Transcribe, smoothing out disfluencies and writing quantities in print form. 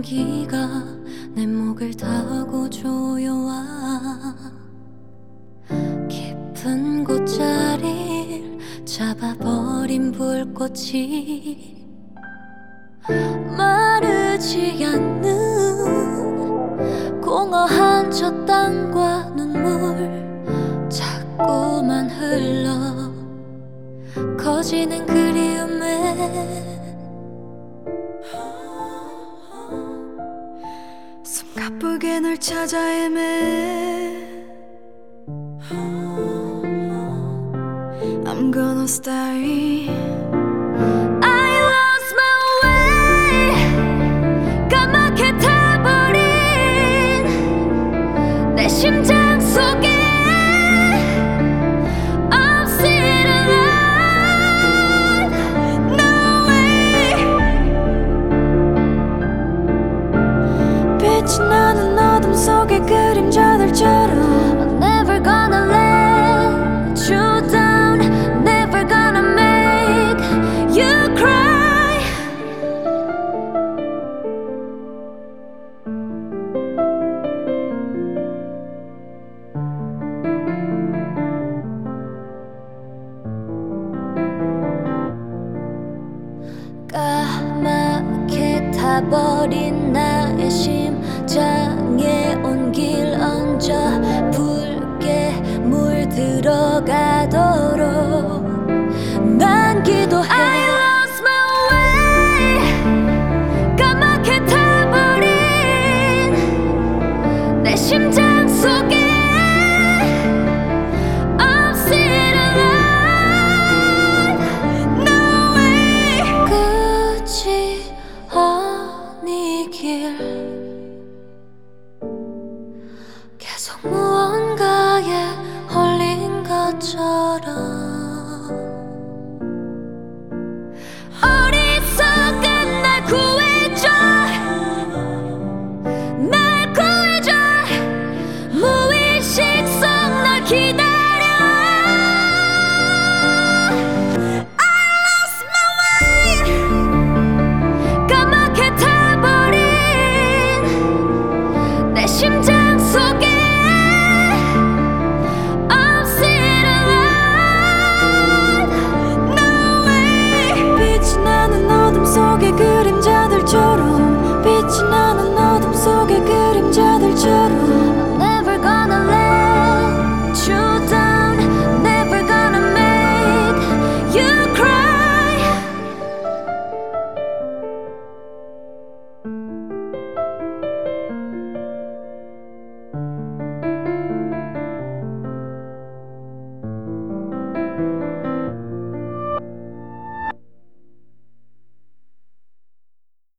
향기가 내 목을 타고 조여와 깊은 곳자리를 잡아버린 불꽃이 마르지 않는 공허한 저 땅과 눈물 자꾸만 흘러 커지는 그리움에 숨가쁘게 널 찾아 헤매 I'm gonna stay I lost my way 까맣게 타버린 내 심장 속에 I'm still alive No way 빛이 나는 어둠 속의 그림자들처럼 I'm never gonna let you down Never gonna make you cry 까맣게 타버린 나의 심장